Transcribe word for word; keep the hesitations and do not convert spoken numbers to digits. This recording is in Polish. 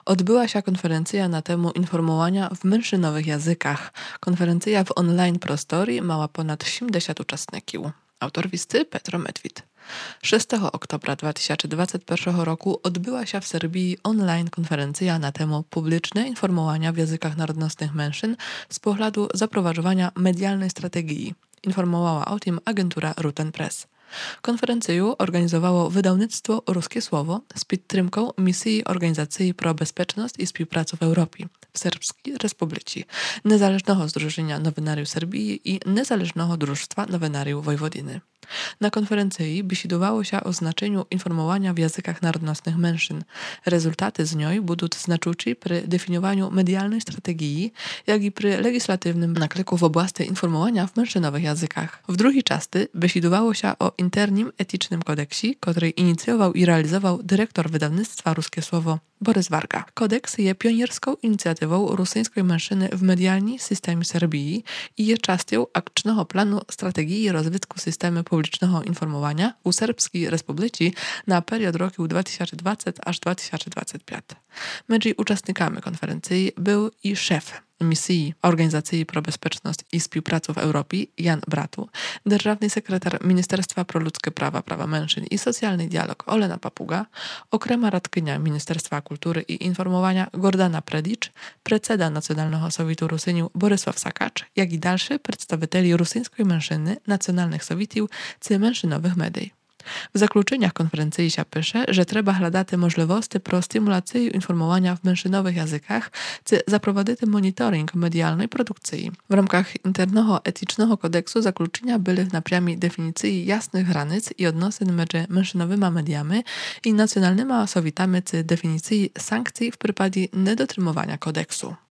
Odbyła się konferencja na temu informowania w menšinowych językach. Konferencja w online prostori mała ponad siedemdziesiąt uczestników. Autor listy Petro Medwid. szóstego oktobra dwa tysiące dwudziestego pierwszego roku odbyła się w Serbii online konferencja na temat publiczne informowania w językach narodnostnych menszyn z powodu zaprowadzowania medialnej strategii. Informowała o tym agentura Ruten Press. Konferencję organizowało wydawnictwo Ruskie Słowo z підтримкою misji Organizacji pro Bezpieczność i Współpracę w Europie w Serbskiej Republice, Niezależnego Zdrużenia Nowinariów Serbii i Niezależnego Drużstwa Nowinariów Wojwodiny. Na konferencji besidowało się o znaczeniu informowania w językach narodnostnych menszyn. Rezultaty z niej będą znaczące przy definiowaniu medialnej strategii, jak i przy legislatywnym nakliku w oblasti informowania w menszinowych językach. W drugiej części besidowało się o internym etycznym kodeksie, który inicjował i realizował dyrektor wydawnictwa Ruskie Słowo Borys Warga. Kodeks jest pionierską inicjatywą rosyjskiej menszyny w medialnym systemie Serbii i jest częścią akcyjnego planu strategii rozwoju systemu publicznego informowania u Serbskiej Republice na period roku dwa tysiące dwudziesty aż dwa tysiące dwudziesty piąty. Między uczestnikami konferencji był i szef misji Organizacji pro Bezpieczność i Współpracę w Europie Jan Bratu, державний sekretar Ministerstwa pro Ludzkie Prawa, Prawa Mężczyzn i Socjalny Dialog Olena Papuga, okrema radkynia Ministerstwa Kultury i Informowania Gordana Predicz, predseda Nacjonalnego Sowietu Rusyniu Borysław Sakacz, jak i dalszy przedstawicieli rosyjskiej mężczyzny, nacjonalnych sowietów czy mężczyznowych mediów. W zakończeniach konferencji się pisze, że trzeba hledati możliwości pro stymulację informowania w mężczyznowych językach, czy zaprowadzić monitoring medialnej produkcji. W ramach internego etycznego kodeksu zakończenia były napięmi definicji jasnych granic i odnosin między mężczyznowymi mediami i nacjonalnymi sowietami, czy definicji sankcji w przypadku niedotrzymywania kodeksu.